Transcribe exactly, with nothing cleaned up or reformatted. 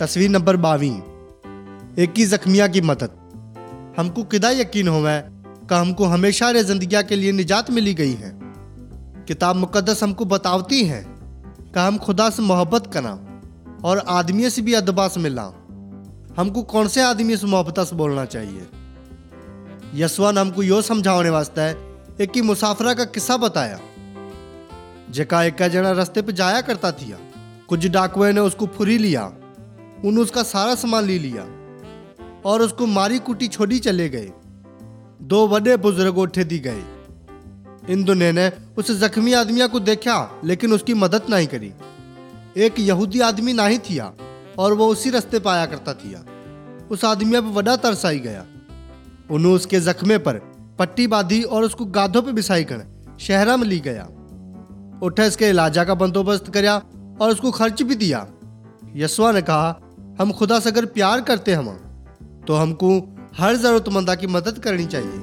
तस्वीर नंबर बावी। एक की जख्मिया की मदद। हमको किदा यकीन होवे का हमको हमेशा रे जिंदगिया के लिए निजात मिली गई है। किताब मुकद्दस हमको बतावती है कि हम खुदा से मोहब्बत करा और आदमी से भी अदबा से मिला। हमको कौन से आदमी से मोहब्बत से बोलना चाहिए। यस्वा ने हमको यो समझाने वास्ते एक की मुसाफरा का किस्सा बताया। जेका एक जना रास्ते पे जाया करता थिया। कुछ डाकुए ने उसको फुरी लिया, उन्होंने उसका सारा सामान ले लिया और उसको मारी कुटी छोड़ी चले गए। दो बड़े बुजुर्ग उठे दी गए। इन दोनों ने उस जख्मी आदमिया को देखा लेकिन उसकी मदद नहीं करी। एक यहूदी आदमी नहीं थिया और वो उसी रास्ते पाया करता थिया। उस आदमिया पर बड़ा तरस आई गया। उन्होंने उसके जख्मे पर पट्टी बांधी और उसको गाधों पे बिछाई कर शहरा में ली गया। उठे इसके इलाजा का बंदोबस्त करया और उसको खर्च भी दिया। यस्वा ने कहा, हम खुदा से अगर प्यार करते हम तो हमको हर जरूरतमंदा की मदद करनी चाहिए।